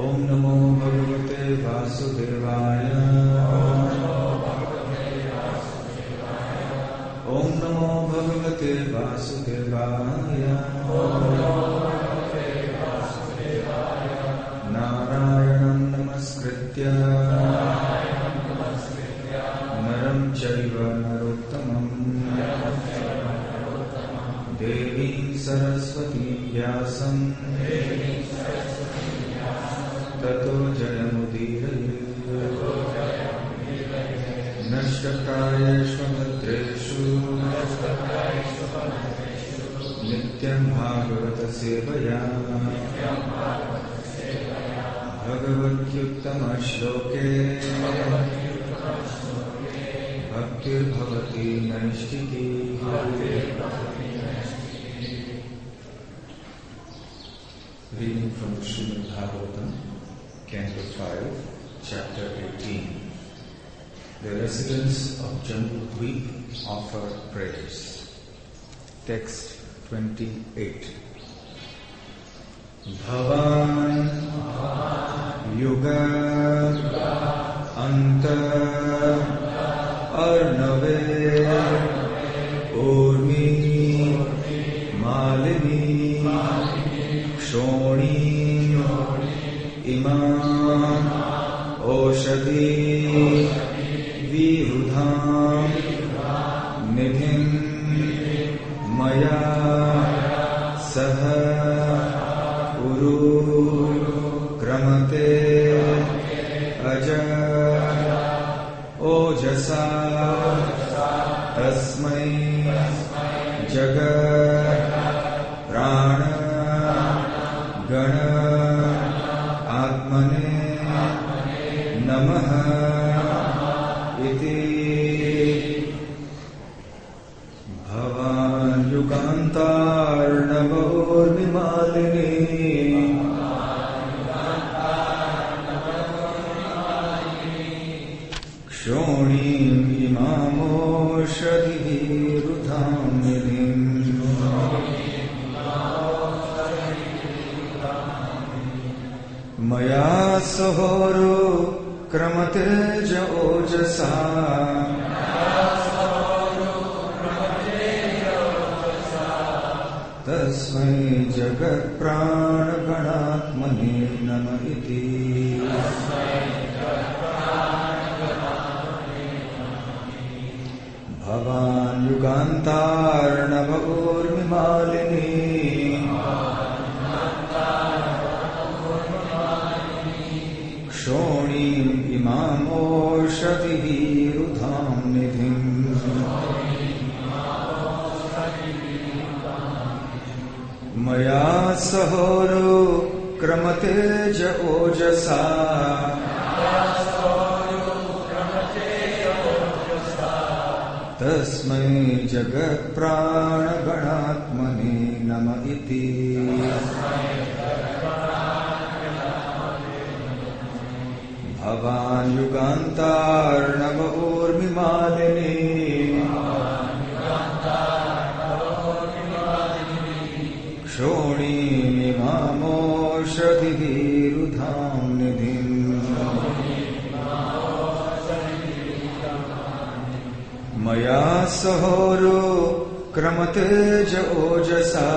ओम नमो भगवते वासुदेवाय। ओम नमो भगवते वासुदेवाय। नारायणं नमस्कृत्य नरं चैव नरोत्तमं देवीं सरस्वतीं व्यासं ततो जयमुदीरयेत्। नष्टप्रायेषु भद्रेषु नित्यं भागवत सेवया भगवत्युत्तमश्लोके भक्तिर्भवति नैष्ठिकी। Reading from Srimad Bhagavatam, Canto 5, Chapter 18. The residents of Jambudvip offer prayers. Text 28. Bhavan Yuga Anta Arnave Urmi Malini Shoni Imam Oshadi Virudham Nidhim Maya Saha Uru Kramate Aja Ojasa Tasmai Jagat Prana Gana Atmane Namaha Iti. Bhavan Yugantar Navor Vimalini Kshonim Imamo Shadhi Rudham Nidim Maya Sahoro Kramate Ojasa Tasmai Jagat Prana Ganatmane Nama Iti. Bhavan Yugantar Nava Urmi Malini Shonim Imam Oshadi Rudham Nidhim Maya Sahoro Kramate Ojasa Tasmai Jagat Prana Ganatmane Nama Iti. Bhavan Yugantar Nava Urmi Malini Kshonim Imamo Shadhi Rudham Nidhim Maya Sahoro Kramate Ojasa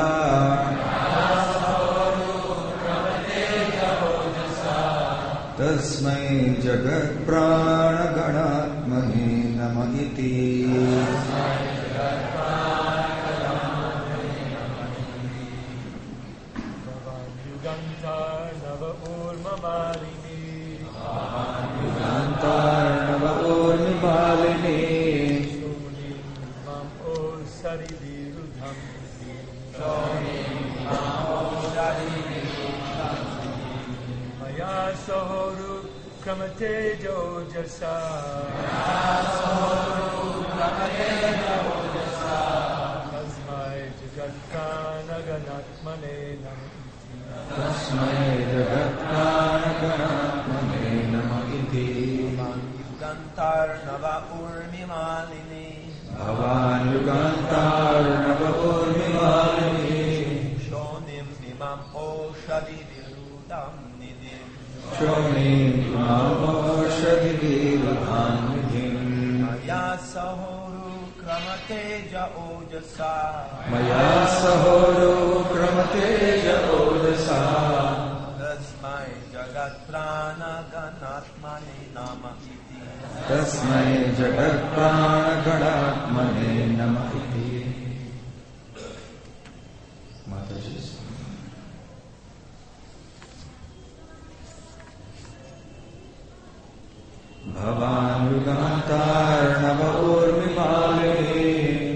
Tasmai Jagat Prana Ganatmane Nama Iti. Yugantar Nava Urma Malini Yugantar Nava Urmi Malini Mam O Sari Virudham Maya Sahoru Kramate Ojasa Tasmai Jagat Prana Ganatmane Nama Tasmai Jagat Prana Ganatmane Nama Iti. Yugantar Nava Urmi Malini Bhavan Yugantar Nava Urmi Malini Shonim Imam Oshadi Virudham Nidim Shronim Imamaushadhivirudhanidhim Maya sahoru kramateja ojasa Maya sahoru kramateja ojasa Tasmai jagat prana ganatmane nama iti Tasmai jagat prana ganatmane nama iti. Mataji. Bhavan yugantar nava urmimalini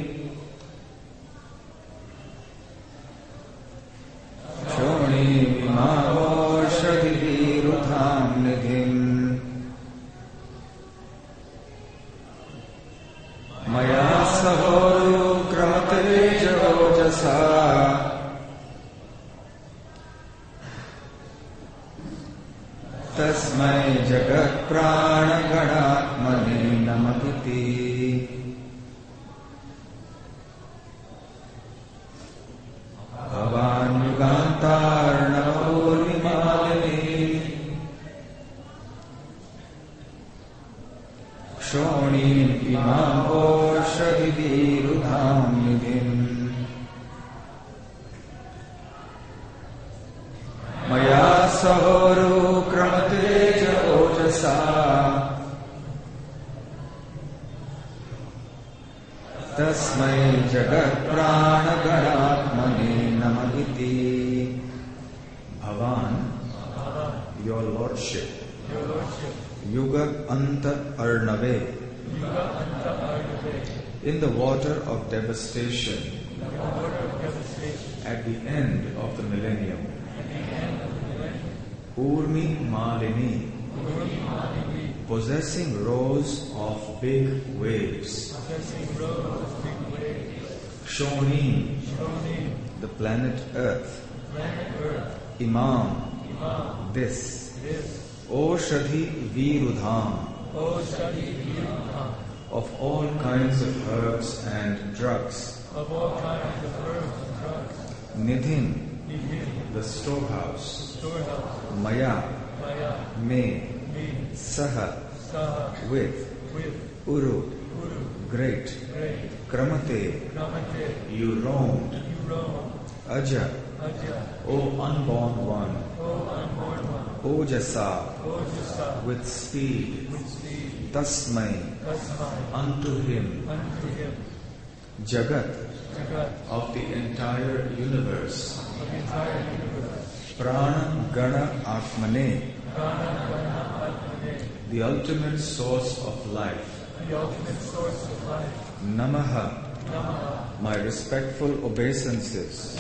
Shoni vimavoshadhivirutham nidhim Maya sahoru kramateja ojasa Tasmai jagat prana ganatmane namakiti. Bhavan yugantar navurmimalini Shronim imamaushadhivirudham nidhim Maya sahoru kramateja ojasa Tasmai jagat prana ganatmane namagiti. Bhavan, your lordship, Yuga Anta Arnave, in the water of devastation, at the end of the millennium, Urmi Malini, possessing rows of big waves, Shonim, the planet Earth, Imam, this, Oshadhi Virudham, of all kinds of herbs and drugs, Nidhim, the storehouse, Maya, me, Saha, with, Uru, great, Kramate, you roamed, Aja, O unborn one, Ojasa, with speed, Tasmai, unto him, Jagat, of the entire universe, Prana Gana Atmane, the ultimate source of life, Namaha, my respectful obeisances,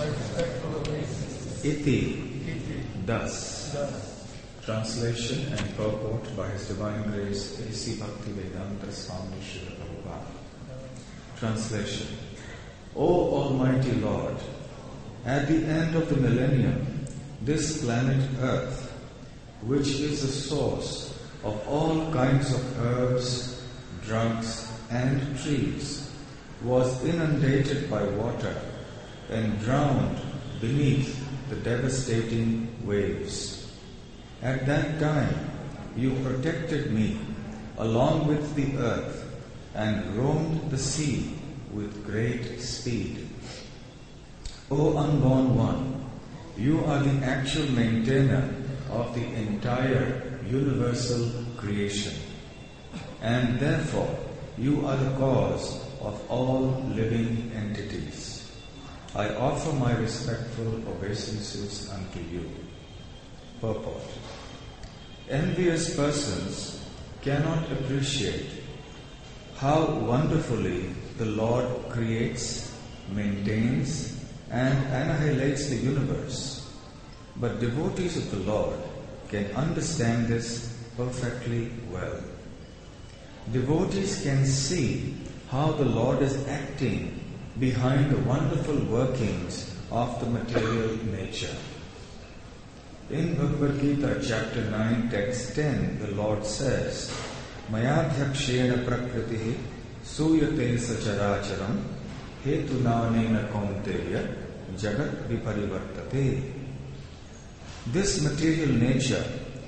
Iti, thus. Translation and purport by His Divine Grace A.C. Bhaktivedanta Swami Srila Prabhupada. Translation. O Almighty Lord, at the end of the millennium, this planet Earth, which is the source of all kinds of herbs, drugs, and trees, was inundated by water and drowned beneath the devastating waves. At that time, you protected me along with the earth and roamed the sea with great speed. O unborn one, you are the actual maintainer of the entire universal creation, and therefore you are the cause of all living entities. I offer my respectful obeisances unto you. Purport. Envious persons cannot appreciate how wonderfully the Lord creates, maintains, and annihilates the universe. But devotees of the Lord can understand this perfectly well. Devotees can see how the Lord is acting behind the wonderful workings of the material nature. In Bhagavad Gita chapter 9 text 10, the Lord says, Mayadhyakshena prakritihi suyate sacharacharam hetunanena kaunteya jagat viparivartate. This material nature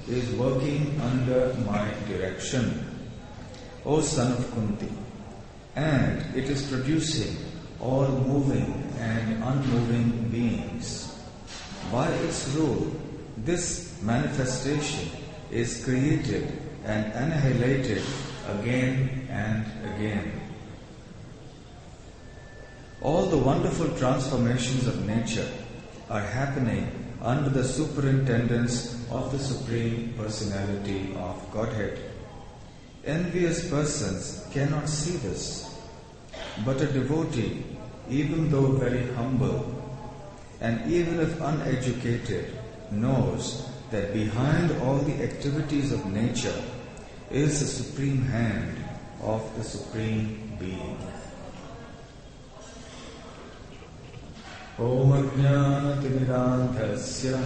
is working under my direction, O son of Kunti, and it is producing all moving and unmoving beings. By its rule, this manifestation is created and annihilated again and again. All the wonderful transformations of nature are happening under the superintendence of the Supreme Personality of Godhead. Envious persons cannot see this, but a devotee, even though very humble, and even if uneducated, knows that behind all the activities of nature is the supreme hand of the Supreme Being. Om Ajnanatimirandhasya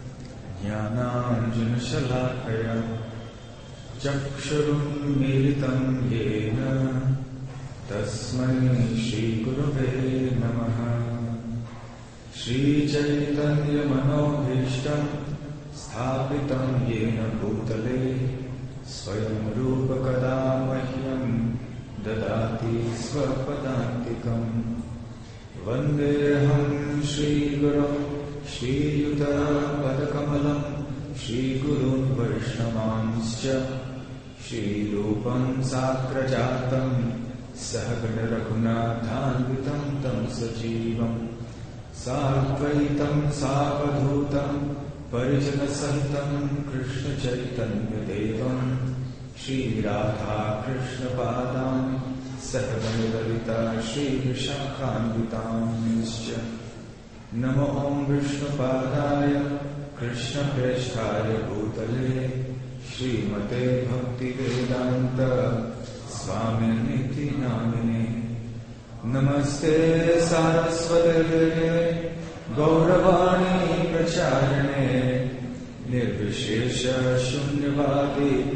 Jnananjanashalakaya Chakshurum Militam Yena Tasmai Shri Gurave Namaha. Shri Chaitanya Manobhishtam Sthapitam Yena Bhutale Swayam Rupa Kadamahyam Dadati Swapadantikam. Vandeham Shri Guru Shri Yuta Padakamalam Shri Gurun Vaishnavanscha Shri Rupam Sakrajatam Sahagana Raghunathanvitam Tam Sajivam Sarvaitam Savadhutam Parijana Sahitam Krishna Chaitanya Devam Shri Radha Krishna Padam Sahavanidalita Shri Vishakhanvitamscha. Namo Om Vishnu Padaya Krishna Presthaya Bhutale Shri Mate Bhakti Vedanta Swaminiti Namine. Namaste Saraswate Gauravani Pracharane Nirvishesha Shunyavadi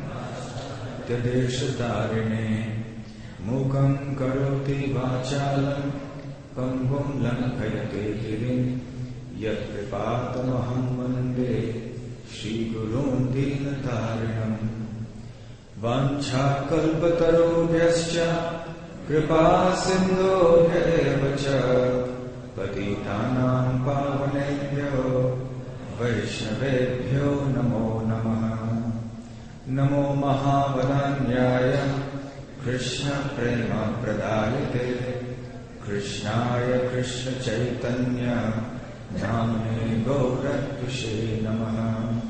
Tadeshadarine Mukam Karoti Vachalam Pangum Lankhayate Girim Yat Kripatamaham Vande Shri Gurun Dinatarinam. Vancha Kalpatarubhyascha Kripa Sindhobhya Vacha Patitanam Pavanebhyo Vaishnavebhyo Namo Namaha. Namo Mahavaranyaya Krishna Prema Pradayate Krishnaya Krishna Chaitanya Namne Gauratvishe Namaha.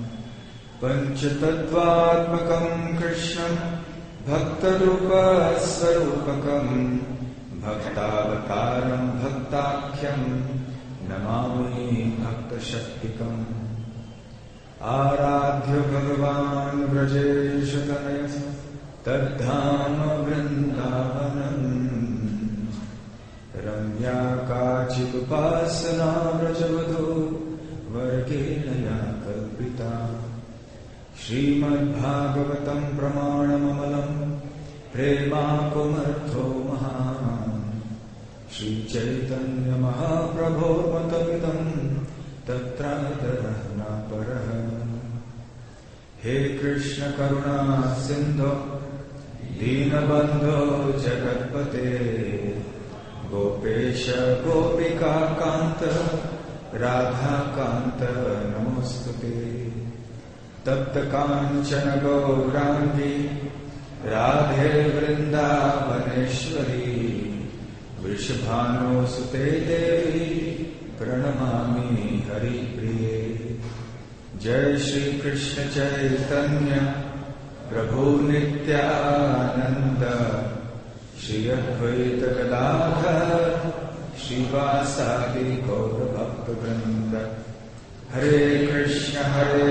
Panchatattvatmakam Krishnam Bhaktarupa Sarupakam Bhaktavataram Bhaktakhyam Namami Bhaktashaktikam. Aradhya Bhagavan Vrajeshatanaya Tadhama Vrindavanam Ramya Kachitupasana Vrajavadhu Vargenaya Kalpita. Srimad Bhagavatam Pramanamamalam Prema Kumartho Maha. Shri Chaitanya Mahaprabho Matamitam Tatra Dharana Paraha. He Krishna Karuna Sindhu Dinabandho Jagatpate Gopesha Gopika Kanta Radha Kanta Namostute. Tapta Kanchana Gaurangi Radhe Vrindavaneshwari Vrishabhano Sute Devi Pranamami Hari Priye. Jai Shri Krishna Chaitanya Prabhu Nityananda Shri Advaita Gadadhar Shivasadi Gaura Bhakta Vrinda. Hare Krishna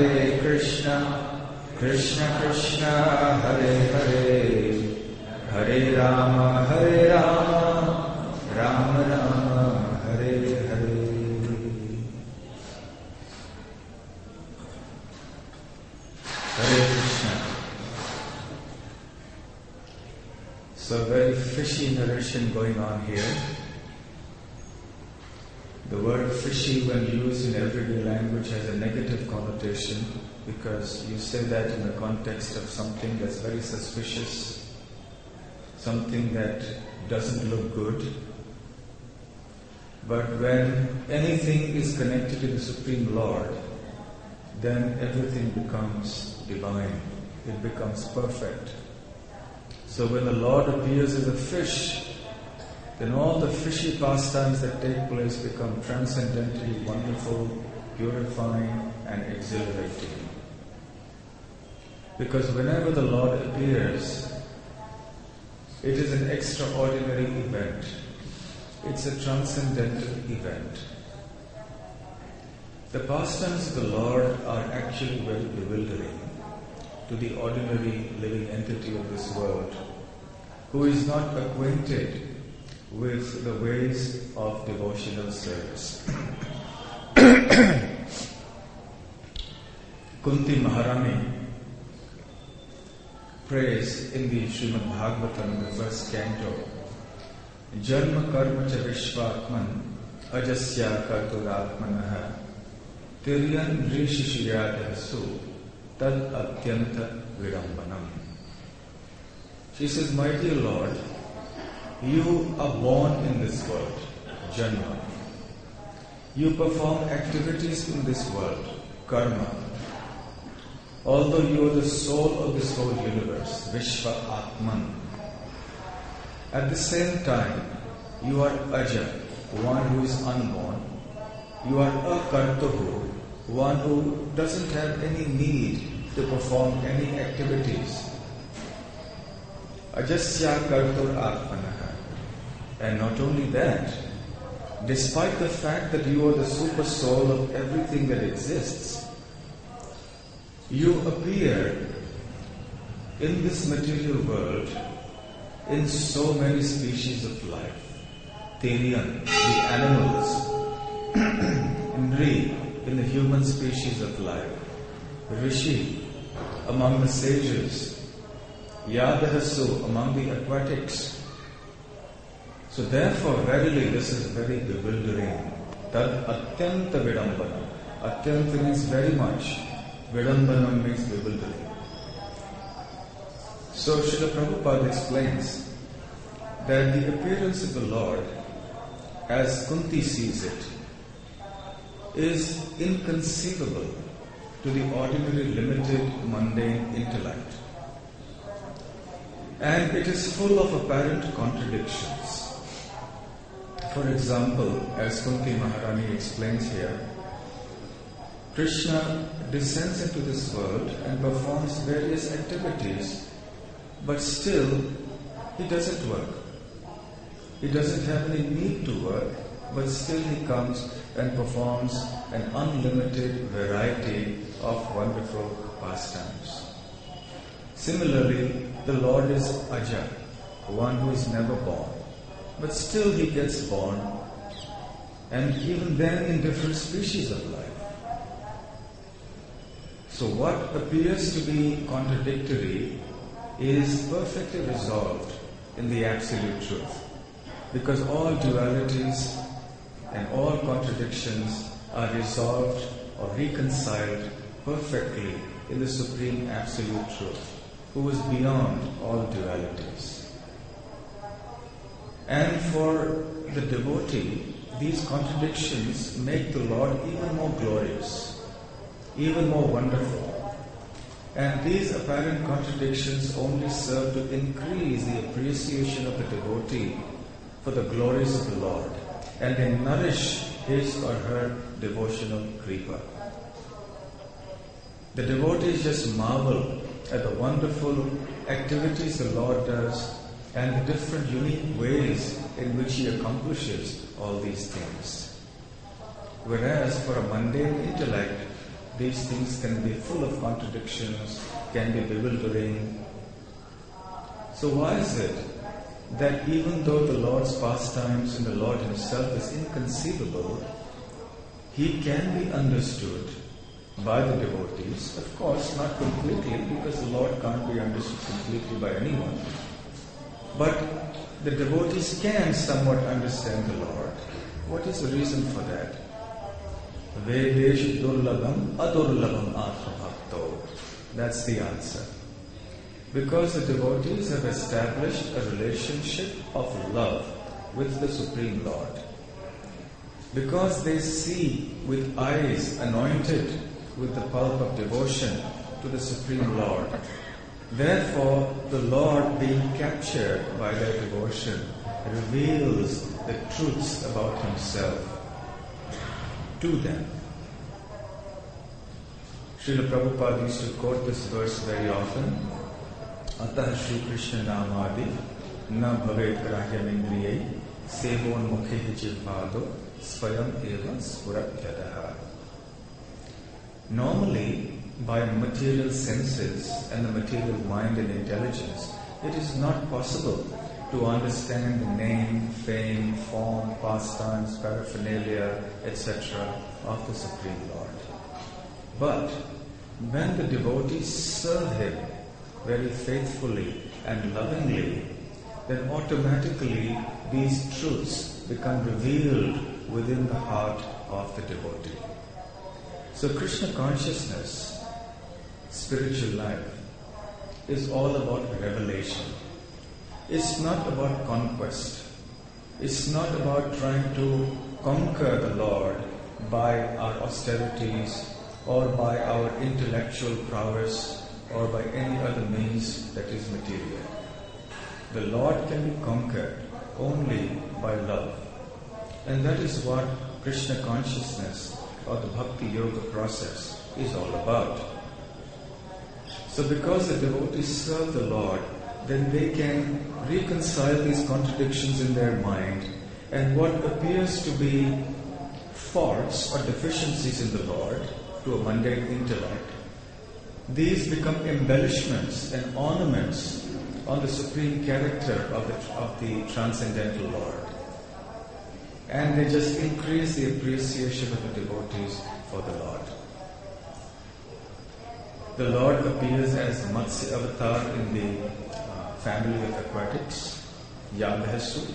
Krishna Krishna Hare Hare Hare Rama Rama Rama Hare Hare. Hare Krishna. So very fishy narration going on here. The word fishy when used in everyday language has a negative connotation because you say that in the context of something that's very suspicious, something that doesn't look good. But when anything is connected to the Supreme Lord, then everything becomes divine. It becomes perfect. So when the Lord appears as a fish, then all the fishy pastimes that take place become transcendently wonderful, purifying, and exhilarating. Because whenever the Lord appears, it is an extraordinary event. It's a transcendental event. The pastimes of the Lord are actually very bewildering to the ordinary living entity of this world who is not acquainted with the ways of devotional service. Kunti Maharani prays in the Srimad Bhagavatam, the first canto, Janma karma cha vishvatman ajasya karturatmanaha tiryan rishishiyadasu tad atyanta vidambanam. She says, my dear Lord, you are born in this world, Janma. You perform activities in this world, karma. Although you are the soul of this whole universe, Vishva Atman. At the same time, you are Aja, one who is unborn. You are Akartuhu, one who doesn't have any need to perform any activities. Ajasya Kartur Atmanaha. And not only that, despite the fact that you are the super soul of everything that exists, you appear in this material world in so many species of life. Teriyan, the animals, Indri, in the human species of life, Rishi, among the sages, Yadahasu, among the aquatics. So therefore, verily, this is very bewildering. Tad atyanta vidambana. Atyanta means very much. Vidambanam means bewildering. So Srila Prabhupada explains that the appearance of the Lord, as Kunti sees it, is inconceivable to the ordinary, limited, mundane intellect. And it is full of apparent contradictions. For example, as Kunti Maharani explains here, Krishna descends into this world and performs various activities, but still he doesn't work. He doesn't have any need to work, but still he comes and performs an unlimited variety of wonderful pastimes. Similarly, the Lord is Aja, one who is never born, but still he gets born, and even then in different species of life. So what appears to be contradictory is perfectly resolved in the absolute truth, because all dualities and all contradictions are resolved or reconciled perfectly in the Supreme Absolute Truth, who is beyond all dualities. And for the devotee, these contradictions make the Lord even more glorious, even more wonderful. And these apparent contradictions only serve to increase the appreciation of the devotee for the glories of the Lord, and they nourish his or her devotional kripa. The devotees just marvel at the wonderful activities the Lord does and the different unique ways in which he accomplishes all these things. Whereas for a mundane intellect, these things can be full of contradictions, can be bewildering. So why is it that even though the Lord's pastimes and the Lord himself is inconceivable, he can be understood by the devotees? Of course, not completely, because the Lord can't be understood completely by anyone. But the devotees can somewhat understand the Lord. What is the reason for that? Vedesh durlabham adurlabham atmabhakto. That's the answer. Because the devotees have established a relationship of love with the Supreme Lord. Because they see with eyes anointed with the pulp of devotion to the Supreme Lord. Therefore, the Lord, being captured by their devotion, reveals the truths about Himself to them. Srila Prabhupada used to quote this verse very often. Atah Shri Krishna Namadi na bhavet grahyam indriyai sevon mukhe jivvado swayam eva spurat yadaha. Normally, by material senses and the material mind and intelligence, it is not possible to understand the name, fame, form, pastimes, paraphernalia, etc. of the Supreme Lord. But when the devotees serve Him very faithfully and lovingly, then automatically these truths become revealed within the heart of the devotee. So Krishna consciousness, spiritual life, is all about revelation. It's not about conquest. It's not about trying to conquer the Lord by our austerities or by our intellectual prowess or by any other means that is material. The Lord can be conquered only by love. And that is what Krishna consciousness or the Bhakti Yoga process is all about. So because the devotees serve the Lord, then they can reconcile these contradictions in their mind, and what appears to be faults or deficiencies in the Lord to a mundane intellect, these become embellishments and ornaments on the supreme character of the transcendental Lord. And they just increase the appreciation of the devotees for the Lord. The Lord appears as Matsya Avatar in the family of aquatics, Yadhasu.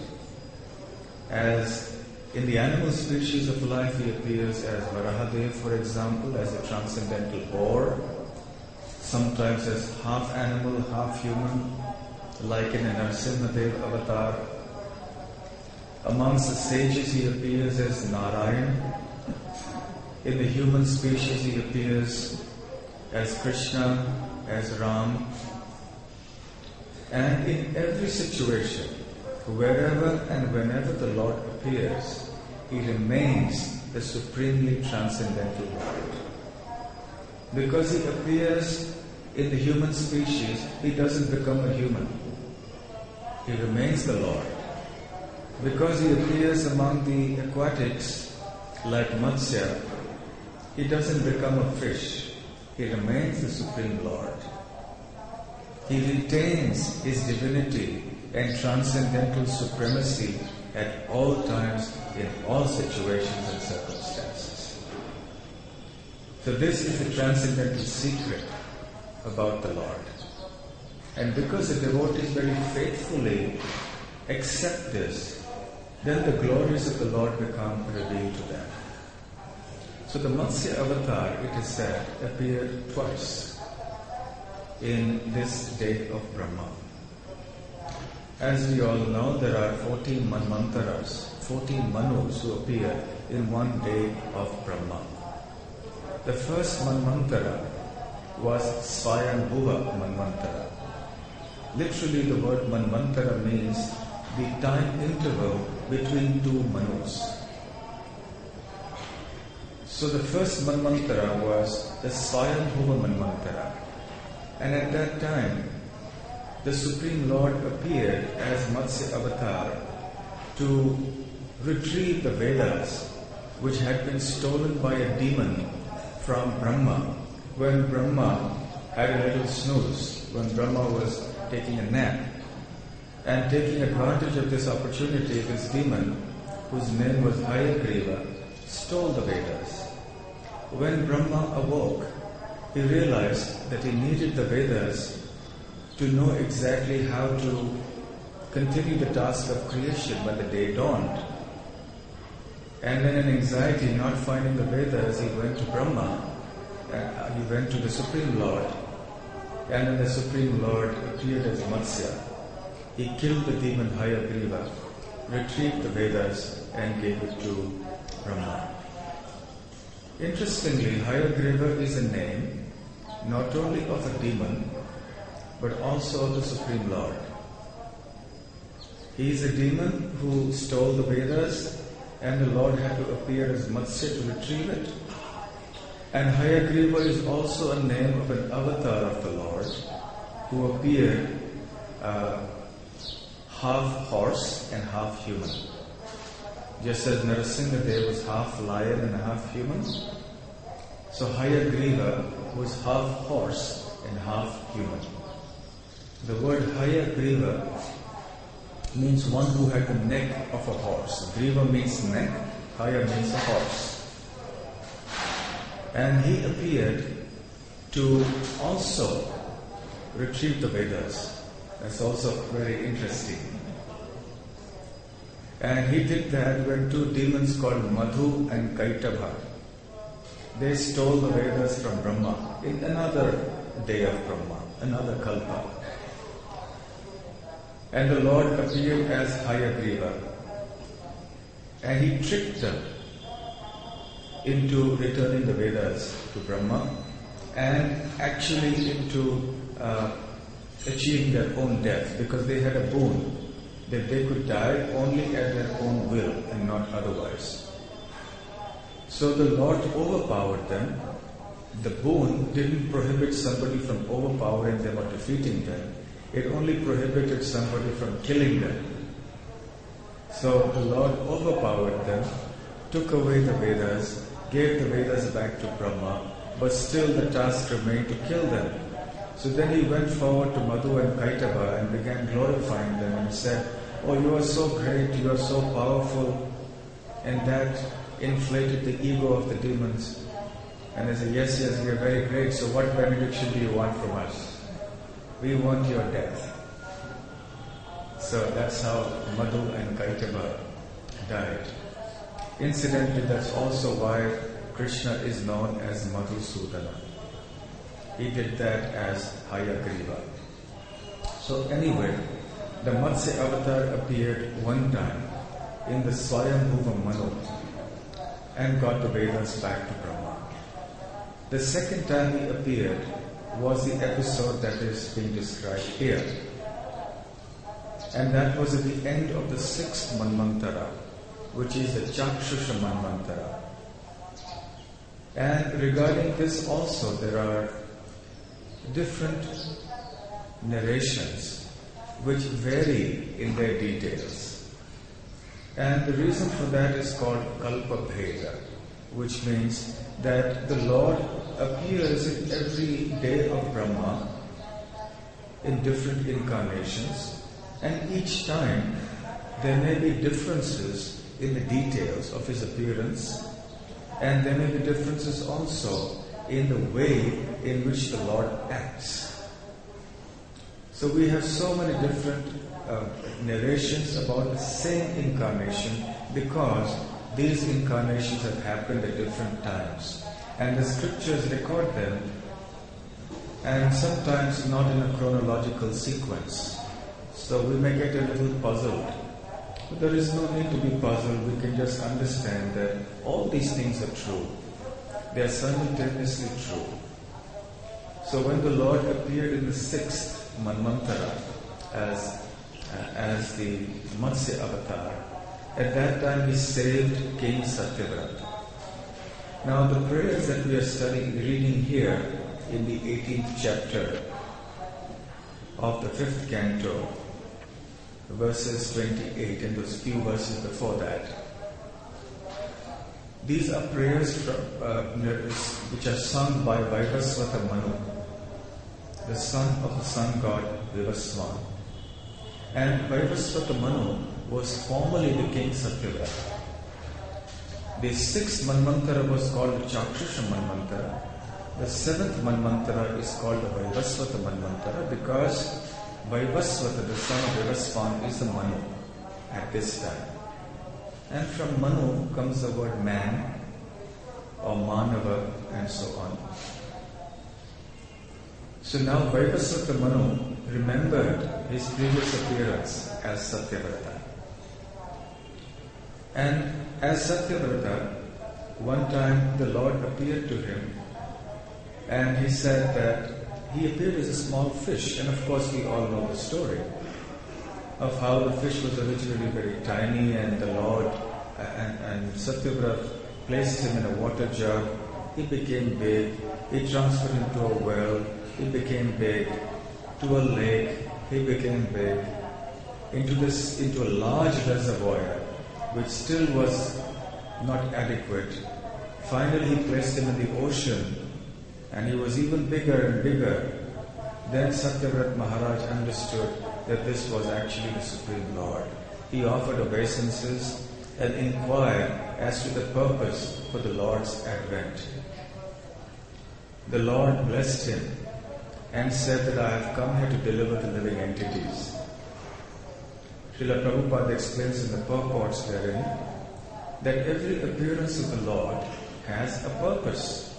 As in the animal species of life, He appears as Varahadev, for example, as a transcendental boar, sometimes as half animal, half human, like in a Narasimhadev avatar. Amongst the sages, He appears as Narayan. In the human species, He appears as Krishna, as Ram. And in every situation, wherever and whenever the Lord appears, He remains the supremely transcendental Lord. Because He appears in the human species, He doesn't become a human. He remains the Lord. Because He appears among the aquatics, like Matsya, He doesn't become a fish. He remains the Supreme Lord. He retains His divinity and transcendental supremacy at all times, in all situations and circumstances. So this is the transcendental secret about the Lord. And because the devotees very faithfully accept this, then the glories of the Lord become revealed to them. So the Matsya Avatar, it is said, appeared twice in this day of Brahma. As we all know, there are 14 Manvantaras, 14 Manus who appear in one day of Brahma. The first Manvantara was Swayambhuva Manvantara. Literally the word Manvantara means the time interval between two Manus. So the first Manvantara was the Swayambhuva Manvantara. And at that time, the Supreme Lord appeared as Matsya Avatar to retrieve the Vedas, which had been stolen by a demon from Brahma when Brahma had a little snooze, when Brahma was taking a nap. And taking advantage of this opportunity, this demon, whose name was Hayagriva, stole the Vedas. When Brahma awoke, he realized that he needed the Vedas to know exactly how to continue the task of creation when the day dawned. And then in anxiety, not finding the Vedas, he went to Brahma, he went to the Supreme Lord. And then the Supreme Lord appeared as Matsya. He killed the demon Hayagriva, retrieved the Vedas and gave it to Brahma. Interestingly, Hayagriva is a name not only of a demon, but also of the Supreme Lord. He is a demon who stole the Vedas, and the Lord had to appear as Matsya to retrieve it. And Hayagriva is also a name of an avatar of the Lord who appeared half horse and half human. Just as Narasimhadev was half lion and half human, so Hayagriva was half horse and half human. The word Hayagriva means one who had the neck of a horse. Griva means neck, Haya means a horse. And he appeared to also retrieve the Vedas. That's also very interesting. And he did that when two demons called Madhu and Kaitava. They stole the Vedas from Brahma in another day of Brahma, another Kalpa. And the Lord appeared as Hayagriva. And he tricked them into returning the Vedas to Brahma and actually into achieving their own death, because they had a boon that they could die only at their own will and not otherwise. So the Lord overpowered them. The boon didn't prohibit somebody from overpowering them or defeating them. It only prohibited somebody from killing them. So the Lord overpowered them, took away the Vedas, gave the Vedas back to Brahma, but still the task remained to kill them. So then he went forward to Madhu and Kaitava and began glorifying them and said, "Oh, you are so great, you are so powerful." And that inflated the ego of the demons. And they said, yes, we are very great, so what benediction do you want from us? We want your death. So that's how Madhu and Kaitava died. Incidentally, that's also why Krishna is known as Madhusudana. He did that as Hayagriva. So anyway, the Matsya avatar appeared one time in the Swayambhuva Manu and got the Vedas back to Brahma. The second time he appeared was the episode that is being described here. And that was at the end of the 6th Manvantara, which is the Chakshusha Manvantara. And regarding this also, there are different narrations which vary in their details. And the reason for that is called Kalpa Bheda, which means that the Lord appears in every day of Brahma in different incarnations, and each time there may be differences in the details of his appearance, and there may be differences also in the way in which the Lord acts. So we have so many different narrations about the same incarnation because these incarnations have happened at different times. And the scriptures record them, and sometimes not in a chronological sequence. So we may get a little puzzled. But there is no need to be puzzled. We can just understand that all these things are true. They are simultaneously true. So when the Lord appeared in the 6th Manvantara as the Matsya avatar, at that time he saved King Satyavrata. Now the prayers that we are reading here in the 18th chapter of the 5th canto, verses 28 and those few verses before that, these are prayers which are sung by Vaivasvata Manu, the son of the sun god Vivaswan. And Vaivasvata Manu was formerly the king Satyavrata. The 6th Manvantara was called the Chakshusha Manvantara. The 7th Manvantara is called the Vaivasvata Manvantara because Vaivasvata, the son of Vivaswan, is the Manu at this time. And from Manu comes the word man or Manava and so on. So now Vaivasvata Manu remembered his previous appearance as Satyavrata. And as Satyavrata, one time the Lord appeared to him and he said that he appeared as a small fish. And of course we all know the story of how the fish was originally very tiny and the Lord and Satyavrata placed him in a water jug. He became big. He transferred into a well. He became big. To a lake. He became big. Into a large reservoir which still was not adequate. Finally he placed him in the ocean and he was even bigger and bigger. Then Satyavrata Maharaj understood that this was actually the Supreme Lord. He offered obeisances and inquired as to the purpose for the Lord's advent. The Lord blessed him and said that I have come here to deliver the living entities. Srila Prabhupada explains in the purports therein that every appearance of the Lord has a purpose.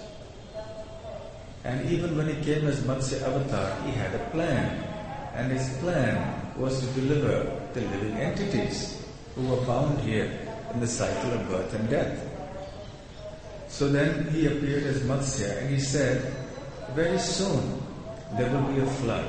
And even when he came as Matsya Avatar, he had a plan. And his plan was to deliver the living entities who were bound here in the cycle of birth and death. So then he appeared as Matsya and he said, very soon there will be a flood.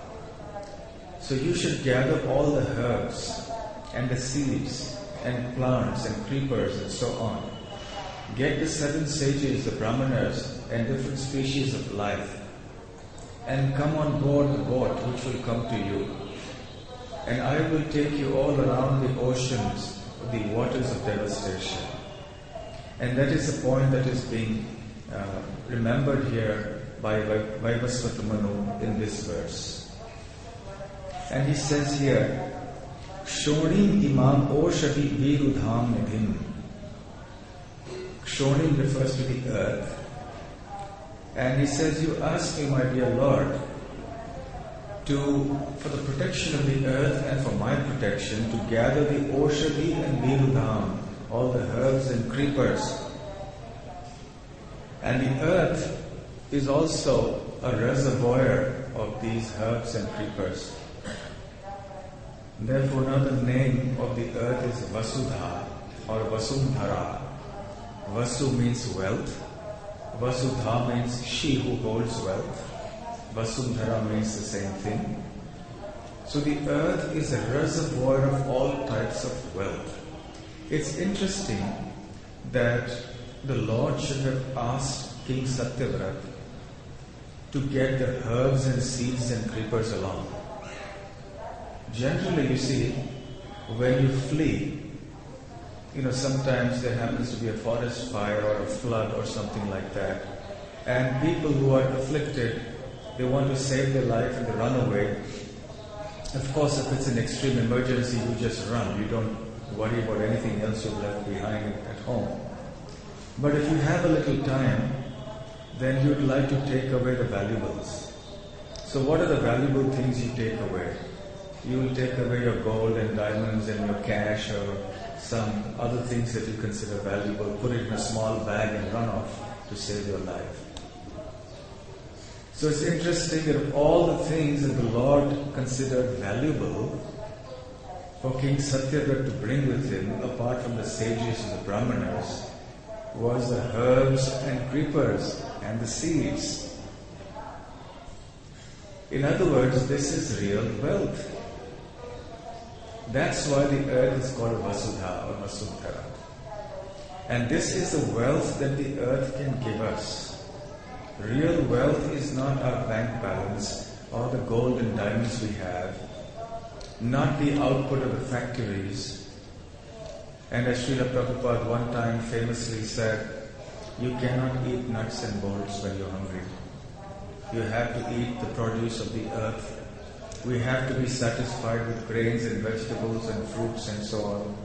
So you should gather all the herbs and the seeds and plants and creepers and so on. Get the 7 sages, the brahmanas and different species of life and come on board the boat which will come to you. And I will take you all around the oceans, the waters of devastation. And that is the point that is being remembered here by Vaivasvata Manu in this verse. And he says here, Kshonim imam oshati virudham nidhim. Kshonim refers to the earth. And he says, you ask me, my dear Lord, for the protection of the earth and for my protection, to gather the Oshadi and Virudham, all the herbs and creepers. And the earth is also a reservoir of these herbs and creepers. Therefore, another name of the earth is Vasudha or Vasundhara. Vasu means wealth. Vasudha means she who holds wealth. Vasundhara means the same thing. So the earth is a reservoir of all types of wealth. It's interesting that the Lord should have asked King Satyavrata to get the herbs and seeds and creepers along. Generally, you see, when you flee, sometimes there happens to be a forest fire or a flood or something like that. And people who are afflicted, they want to save their life and they run away. Of course, if it's an extreme emergency, you just run. You don't worry about anything else you've left behind at home. But if you have a little time, then you'd like to take away the valuables. So what are the valuable things you take away? You will take away your gold and diamonds and your cash or some other things that you consider valuable, put it in a small bag and run off to save your life. So it's interesting that of all the things that the Lord considered valuable for King Satyavrata to bring with him, apart from the sages and the brahmanas, was the herbs and creepers and the seeds. In other words, this is real wealth. That's why the earth is called Vasudha or Vasundhara. And this is the wealth that the earth can give us. Real wealth is not our bank balance or the gold and diamonds we have, not the output of the factories. And as Srila Prabhupada one time famously said, you cannot eat nuts and bolts when you're hungry. You have to eat the produce of the earth. We have to be satisfied with grains and vegetables and fruits and so on.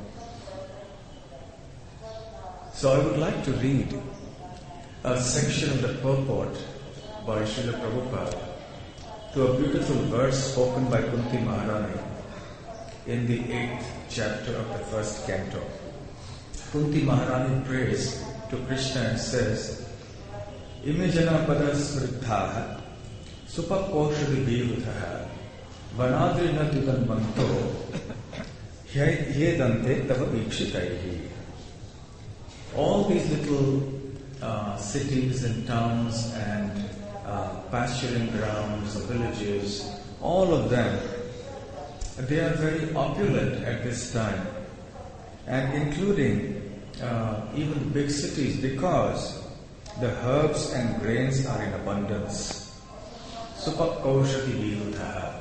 So I would like to read a section of the purport by Srila Prabhupada to a beautiful verse spoken by Kunti Maharani in the 8th chapter of the 1st canto. Kunti Maharani prays to Krishna and says, Imijana padas vriddhaha supakoshadi bivuthaha vanadrina tidan manto hyedante tava vikshitaihi. All these little cities and towns and pasturing grounds, villages, all of them, they are very opulent at this time, and including even the big cities, because the herbs and grains are in abundance. Supakoshati vivuthaha.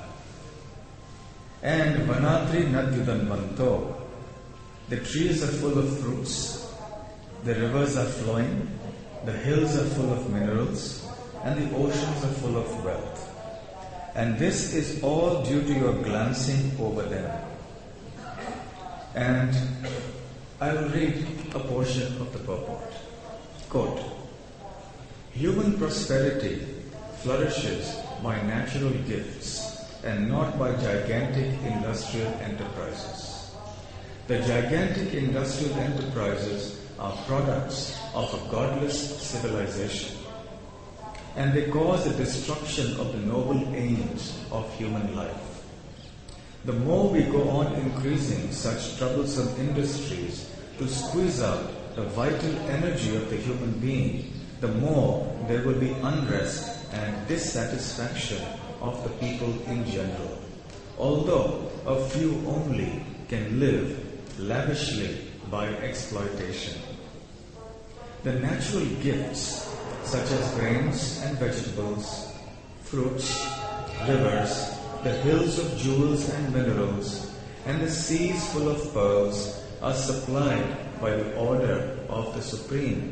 And Vanadri Nadyudan Manto, the trees are full of fruits, the rivers are flowing, the hills are full of minerals, and the oceans are full of wealth. And this is all due to your glancing over them. And I will read a portion of the purport. Quote, human prosperity flourishes by natural gifts and not by gigantic industrial enterprises. The gigantic industrial enterprises are products of a godless civilization, and they cause the destruction of the noble aims of human life. The more we go on increasing such troublesome industries to squeeze out the vital energy of the human being, the more there will be unrest and dissatisfaction of the people in general, although a few only can live lavishly by exploitation. The natural gifts such as grains and vegetables, fruits, rivers, the hills of jewels and minerals, and the seas full of pearls are supplied by the order of the Supreme.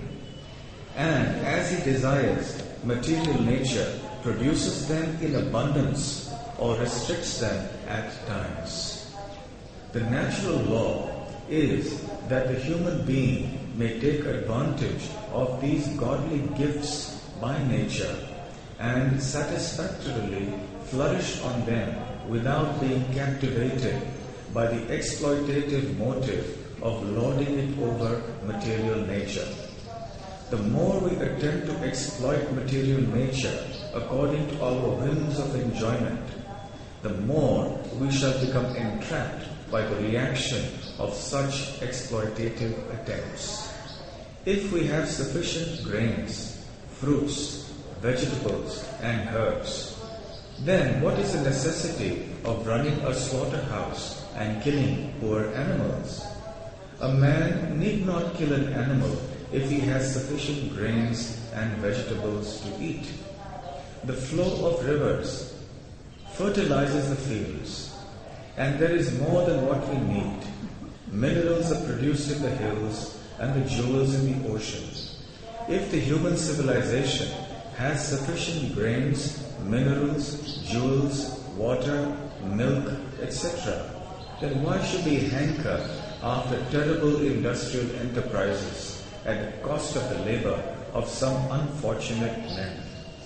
And as He desires, material nature produces them in abundance or restricts them at times. The natural law is that the human being may take advantage of these godly gifts by nature and satisfactorily flourish on them without being captivated by the exploitative motive of lording it over material nature. The more we attempt to exploit material nature according to our whims of enjoyment, the more we shall become entrapped by the reaction of such exploitative attempts. If we have sufficient grains, fruits, vegetables, and herbs, then what is the necessity of running a slaughterhouse and killing poor animals? A man need not kill an animal if he has sufficient grains and vegetables to eat. The flow of rivers fertilizes the fields, and there is more than what we need. Minerals are produced in the hills and the jewels in the oceans. If the human civilization has sufficient grains, minerals, jewels, water, milk, etc., then why should we hanker after terrible industrial enterprises at the cost of the labor of some unfortunate men?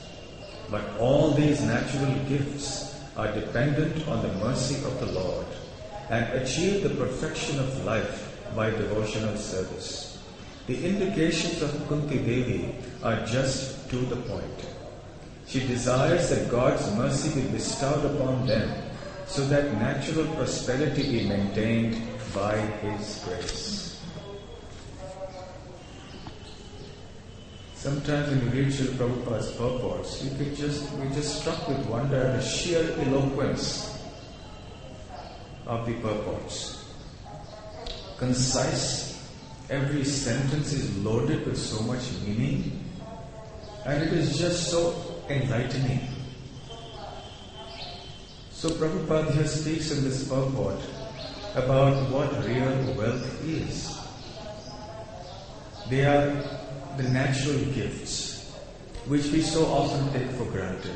But all these natural gifts are dependent on the mercy of the Lord and achieve the perfection of life by devotional service. The indications of Kunti Devi are just to the point. She desires that God's mercy be bestowed upon them so that natural prosperity be maintained by His grace. Sometimes when you read Srila Prabhupada's purports, we're just struck with wonder at the sheer eloquence of the purports. Concise, every sentence is loaded with so much meaning, and it is just so enlightening. So Prabhupada here speaks in this purport about what real wealth is. They are the natural gifts which we so often take for granted.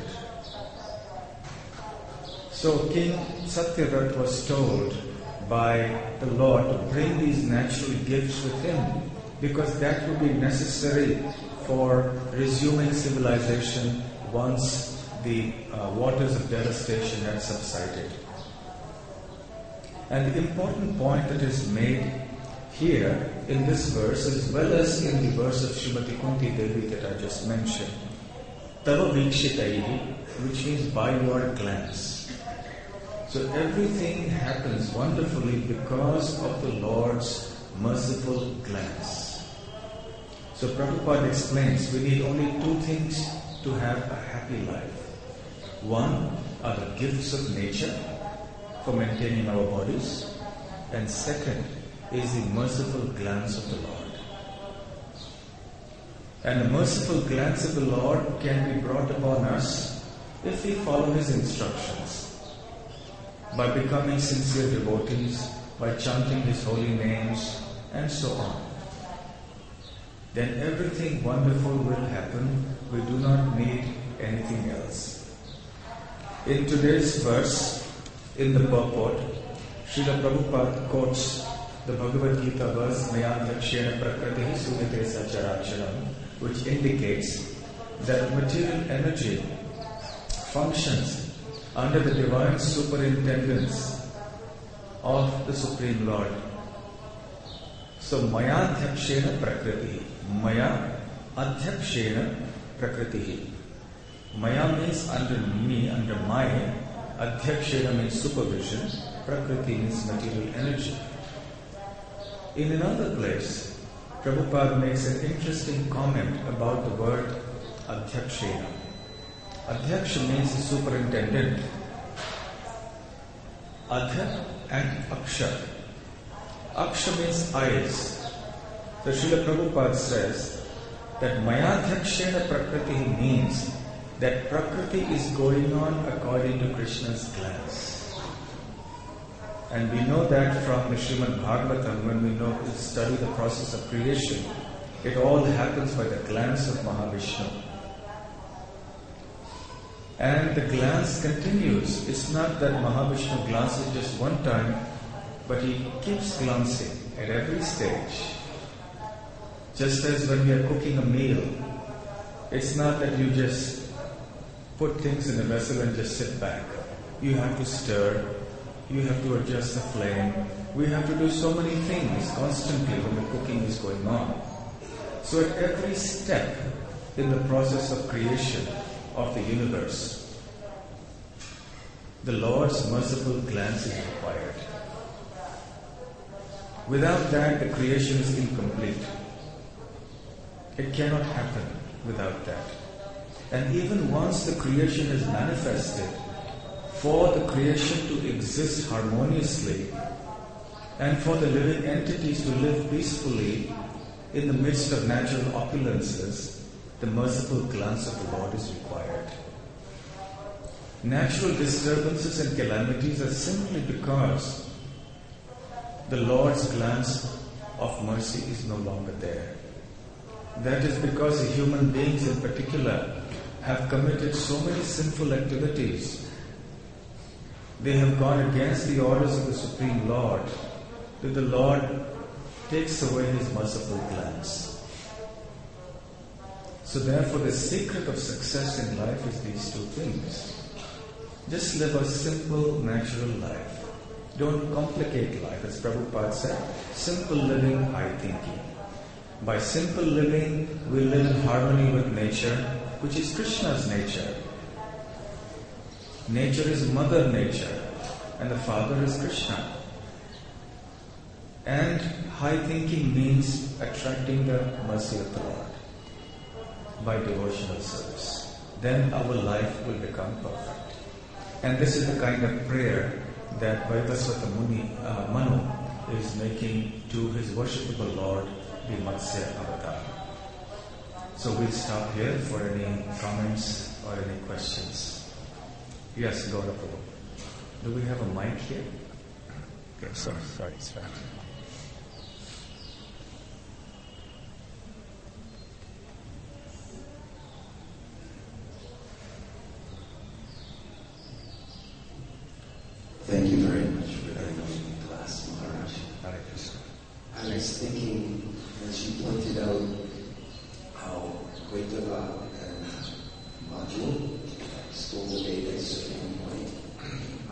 So King Satyavrat was told by the Lord to bring these natural gifts with him because that would be necessary for resuming civilization once the waters of devastation had subsided. And the important point that is made here in this verse as well as in the verse of Srimati Kunti Devi that I just mentioned, Tava Vikshitaihi, which means by your glance. So everything happens wonderfully because of the Lord's merciful glance. So Prabhupada explains we need only two things to have a happy life. One are the gifts of nature for maintaining our bodies, and second is the merciful glance of the Lord. And the merciful glance of the Lord can be brought upon us if we follow His instructions, by becoming sincere devotees, by chanting His holy names, and so on. Then everything wonderful will happen. We do not need anything else. In today's verse, in the purport, Srila Prabhupada quotes the Bhagavad Gita verse, Mayadhyakshena Prakritihi Sudhite Sacharacharam, which indicates that material energy functions under the divine superintendence of the Supreme Lord. So, Mayadhyakshena Prakritihi. Maya Adhyakshena Prakritihi. Maya means under me, under my. Adhyakshena means supervision. Prakriti means material energy. In another place, Prabhupada makes an interesting comment about the word Adhyakshena. Adhyaksha means the superintendent. Adhya and Aksha. Aksha means eyes. So Srila Prabhupada says that Mayadhyakshena Prakriti means that Prakriti is going on according to Krishna's glance. And we know that from the Srimad Bhagavatam, when we study the process of creation, it all happens by the glance of Mahavishnu. And the glance continues. It's not that Mahavishnu glances just one time, but he keeps glancing at every stage. Just as when we are cooking a meal, it's not that you just put things in a vessel and just sit back. You have to stir, you have to adjust the flame. We have to do so many things constantly when the cooking is going on. So at every step in the process of creation of the universe, the Lord's merciful glance is required. Without that, the creation is incomplete. It cannot happen without that. And even once the creation is manifested, for the creation to exist harmoniously and for the living entities to live peacefully in the midst of natural opulences, the merciful glance of the Lord is required. Natural disturbances and calamities are simply because the Lord's glance of mercy is no longer there. That is because the human beings in particular have committed so many sinful activities. They have gone against the orders of the Supreme Lord, that the Lord takes away His merciful glance. So therefore the secret of success in life is these two things. Just live a simple, natural life. Don't complicate life. As Prabhupada said, simple living, high thinking. By simple living, we live in harmony with nature, which is Krishna's nature. Nature is Mother Nature, and the Father is Krishna. And high thinking means attracting the mercy of the Lord by devotional service. Then our life will become perfect. And this is the kind of prayer that Vaivasvata Manu is making to his worshipable Lord, the Matsya Avatar. So we'll stop here for any comments or any questions. Yes, Gaurav Prabhu. Do we have a mic here? Okay, sorry, it's fine. Thank you very much for that class, Maharaj. Hare Krishna. I was thinking, as you pointed out, how Vaitava and Madhu stole the Vedas at one point.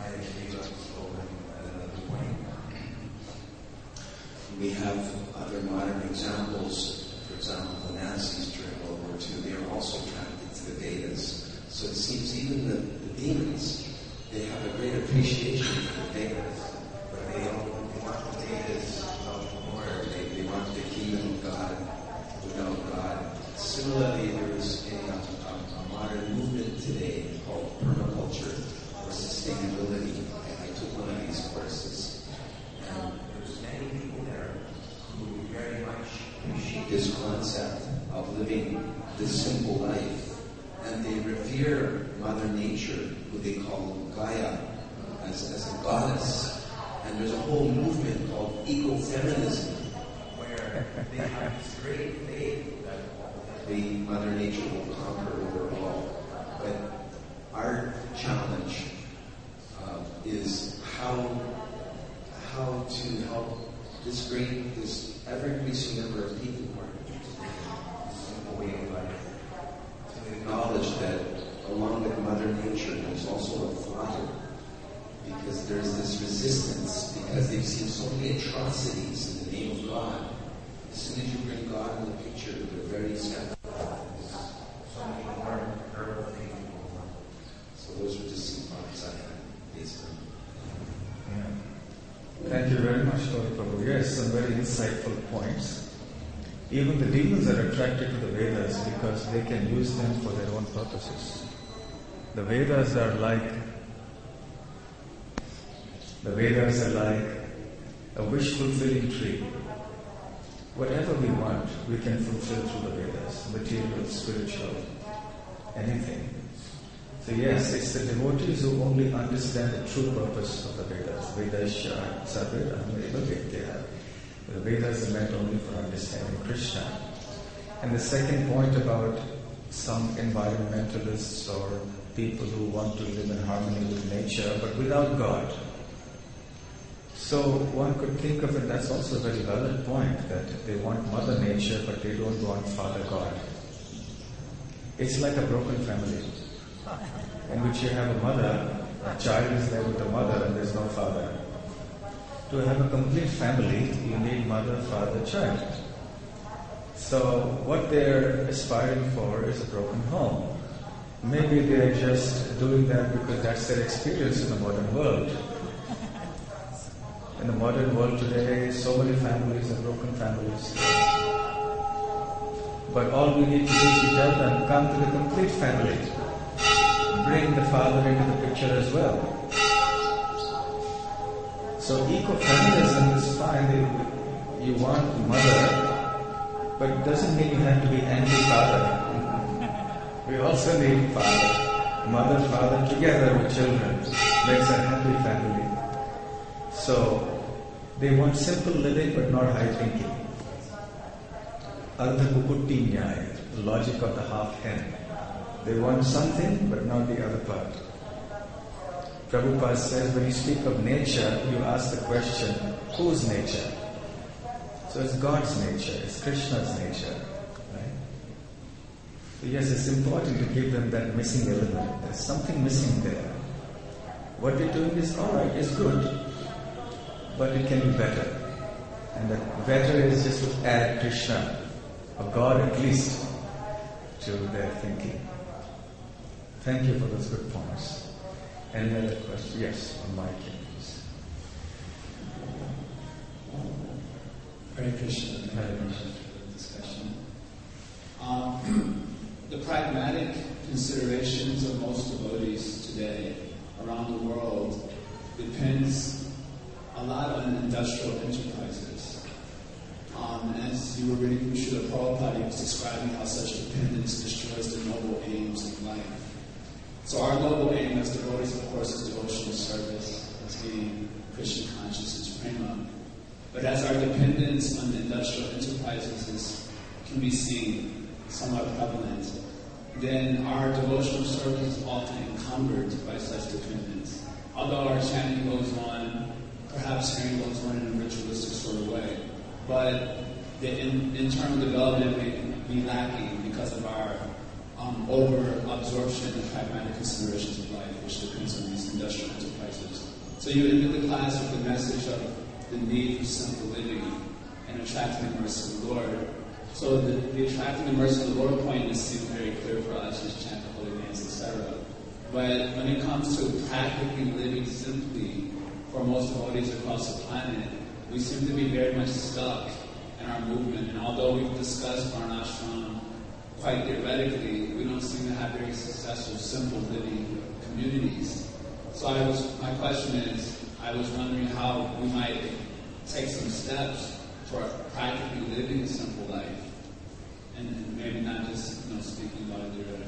Mayavada stole them at another point. We have other modern examples, for example, the Nazis during World War II, they were also attracted to the Vedas. So it seems even the demons, they have a great appreciation for the Vedas, but they want the Vedas without more. They want the kingdom of God without God. Similarly, there is a modern movement today called permaculture or sustainability. I took one of these courses, and there's many people there who very much appreciate this concept of living this simple life, and they revere Mother Nature, who they call Gaia, as a goddess. And there's a whole movement called ecofeminism, where they have this great faith that the Mother Nature will conquer over all. But our challenge is how to help this ever-increasing number of people who are interested in this simple way of life, to acknowledge that along with Mother Nature there's also a Father, because there's this resistance, because they've seen so many atrocities in the name of God. As soon as you bring God in the picture, they're very skeptical. So many more terrible things going on. So those are just some thoughts I had based on. Yeah. Thank you very much, Gauri Prabhu. Yes, some very insightful points. Even the demons are attracted to the Vedas because they can use them for their own purposes. The Vedas are like a wish-fulfilling tree. Whatever we want, we can fulfill through the Vedas, material, spiritual, anything. So yes, it's the devotees who only understand the true purpose of the Vedas. Vedasya Sabedaham Vidya. The Vedas are meant only for understanding Krishna. And the second point about some environmentalists or people who want to live in harmony with nature, but without God. So one could think of it, that's also a very valid point, that they want Mother Nature, but they don't want Father God. It's like a broken family, in which you have a mother, a child is there with the mother, and there's no father. To have a complete family, you need mother, father, child. So what they're aspiring for is a broken home. Maybe they're just doing that because that's their experience in the modern world. In the modern world today, so many families are broken families. But all we need to do is to tell them, come to the complete family. Bring the father into the picture as well. So ecofeminism is fine. You want mother, but it doesn't mean you have to be anti-father. We also need father. Mother, father together with children makes a happy family. So they want simple living but not high thinking. Ardha kukutti nyaya, the logic of the half hen. They want something but not the other part. Prabhupada says when you speak of nature, you ask the question, whose nature? So it's God's nature, it's Krishna's nature. Right? So yes, it's important to give them that missing element. There's something missing there. What they're doing is alright, it's good, but it can be better. And the better is just to add Krishna, or God at least, to their thinking. Thank you for those good points. Any other questions? Yes, on mic, please. Hare Krishna. Hare Krishna. Discussion. The pragmatic considerations of most devotees today around the world depends a lot on industrial enterprises. As you were reading from Srila Prabhupada, he was describing how such dependence destroys the noble aims of life. So our noble aim as devotees, of course, is devotional service, as being Krishna consciousness, prema. But as our dependence on the industrial enterprises can be seen somewhat prevalent, then our devotional service is often encumbered by such dependence. Although our chanting goes on, perhaps hearing goes on in a ritualistic sort of way, but the internal development may be lacking because of our over-absorption in pragmatic considerations of life, which depends on these industrial enterprises. So you ended the class with the message of the need for simple living and attracting the mercy of the Lord. So the attracting the mercy of the Lord point is seems very clear for us, just chant the holy names, etc. But when it comes to practically living simply for most devotees across the planet, we seem to be very much stuck in our movement. And although we've discussed Varnashram quite theoretically, we don't seem to have very successful, simple living communities. So my question is, I was wondering how we might take some steps toward practically living a simple life, and maybe not just speaking about it theoretically.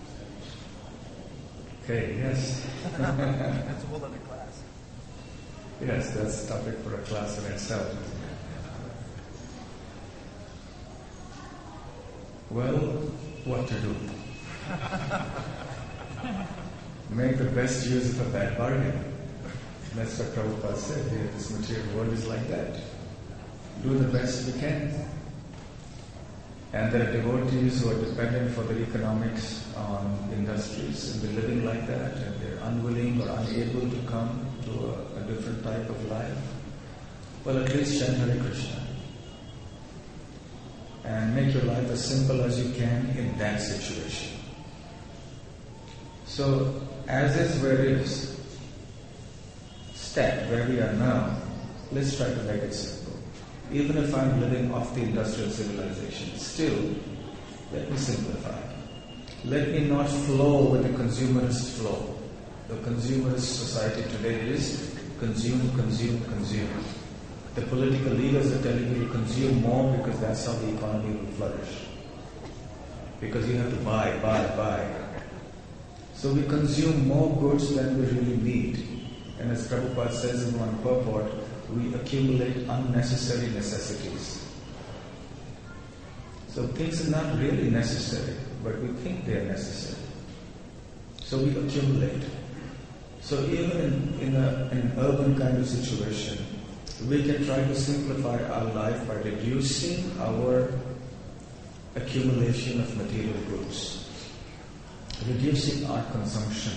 Okay, yes. That's a whole other class. Yes, that's a topic for a class in itself, isn't it? Well, what to do? Make the best use of a bad bargain. That's what Prabhupada said. This material world is like that. Do the best we can. And there are devotees who are dependent for their economics on industries, and they're living like that, and they're unwilling or unable to come to a different type of life. Well, at least chant Hare Krishna. And make your life as simple as you can in that situation. So, as is where is, step where we are now, let's try to make it simple. Even if I'm living off the industrial civilization, still, let me simplify. Let me not flow with the consumerist flow. The consumerist society today is consume, consume, consume. The political leaders are telling you to consume more because that's how the economy will flourish. Because you have to buy, buy, buy. So we consume more goods than we really need. And as Prabhupada says in one purport, we accumulate unnecessary necessities. So things are not really necessary, but we think they are necessary. So we accumulate. So even in an urban kind of situation, we can try to simplify our life by reducing our accumulation of material goods, reducing our consumption,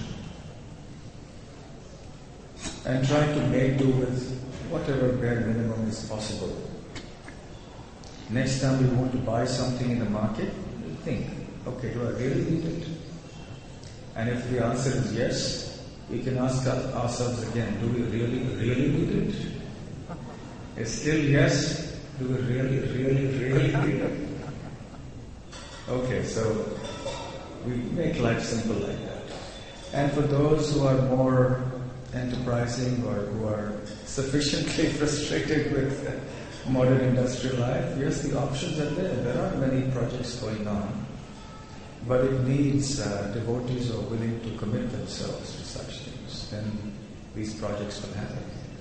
and try to make do with whatever bare minimum is possible. Next time we want to buy something in the market, we think, okay, do I really need it? And if the answer is yes, we can ask ourselves again, do we really need it? It's still yes, do we really need it? Okay, so we make life simple like that. And for those who are more enterprising or who are sufficiently frustrated with modern industrial life, yes, the options are there. There are many projects going on. But it needs devotees who are willing to commit themselves to such things. Then these projects will happen.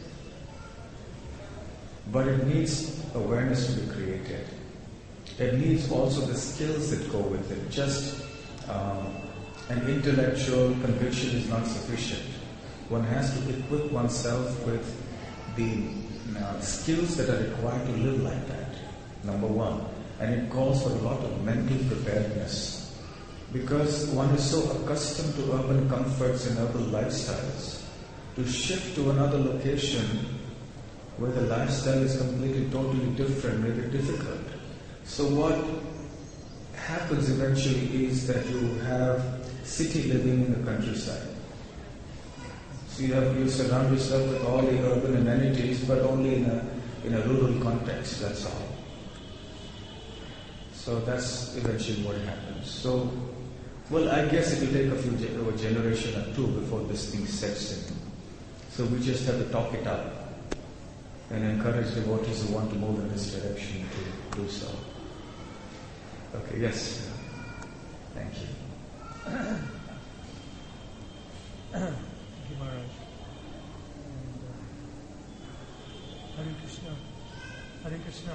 But it needs awareness to be created. It needs also the skills that go with it. Just an intellectual conviction is not sufficient. One has to equip oneself with the skills that are required to live like that, number one. And it calls for a lot of mental preparedness. Because one is so accustomed to urban comforts and urban lifestyles, to shift to another location where the lifestyle is completely, totally different, may be difficult. So what happens eventually is that you have city living in the countryside. So you surround yourself with all the urban amenities, but only in a rural context, that's all. So that's eventually what happens. So, well, I guess it will take a generation or two before this thing sets in. So we just have to talk it up and encourage devotees who want to move in this direction to do so. Okay, yes. Thank you. Thank you, Maharaj. And, Hare Krishna. Hare Krishna.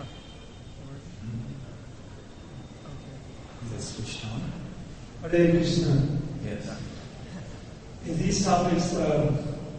Okay. Is that switched on? Hare Krishna. Yes. These topics are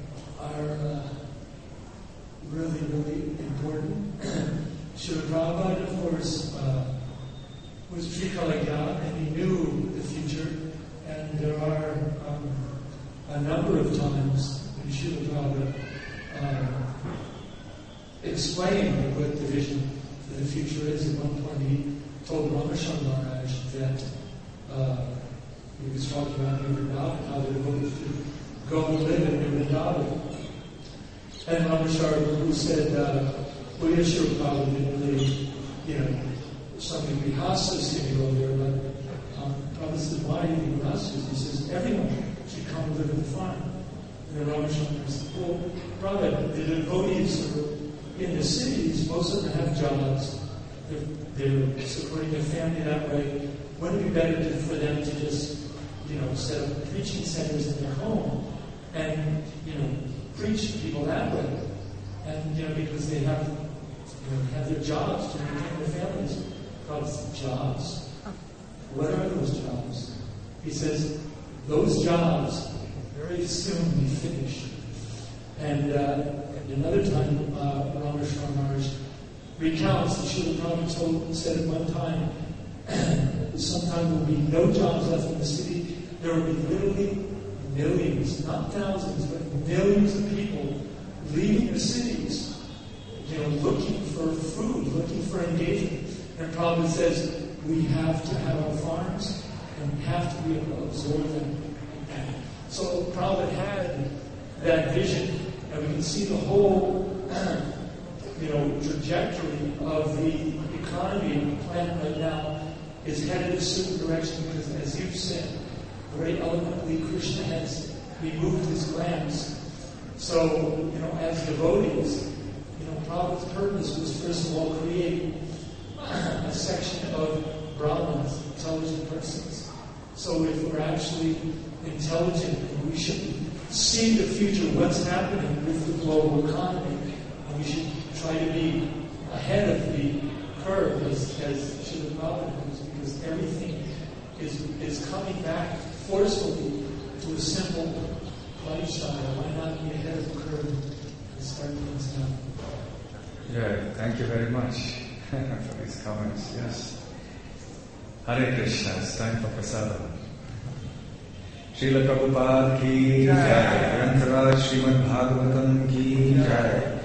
really, really important. Srila Prabhupada, of course, was Trikalagya, and he knew the future. And there are a number of times when Srila Prabhupada explained what the vision the future is. At one point he told Rameshwar Maharaj that he was talking about Vrindavan, how the devotees should go and live in Vrindavan. And Rameshwar, who said, well, yeah, sure, probably didn't really, something Grihastas can go there, but Prabhupada said, why do you think Grihastas? He says, everyone should come and live at the farm. And then Rameshwar said, well, Prabhupada, the devotees are in the cities, most of them have jobs. They're supporting their family that way. Wouldn't it be better for them to just, set up preaching centers in their home and, preach to people that way? And, because they have their jobs to maintain their families. God's jobs. What are those jobs? He says, those jobs very soon be finished. And another time, Rameshwar Maharaj recounts that Srila Prabhupada said at one time, sometime there will be no jobs left in the city. There will be literally millions, not thousands, but millions of people leaving the cities, looking for food, looking for engagement. And Prabhupada says, we have to have our farms and we have to be able to absorb them. So Prabhupada had that vision, and we can see the whole trajectory of the economy and the planet right now is headed a certain direction because, as you've said, very eloquently, Krishna has removed his glams. So, as devotees, Prabhupada's purpose was first of all create a section of Brahmins, intelligent persons. So if we're actually intelligent, we should see the future, what's happening with the global economy, and we should try to be ahead of the curve as Srila Prabhupada is, because everything is coming back forcefully to a simple lifestyle. Why not be ahead of the curve and start things now? Yeah, thank you very much for these comments. Yes. Hare Krishna, it's time for prasadam. Srila Prabhupada ki jai, Grantaraj Srimad Bhagavatam ki jai.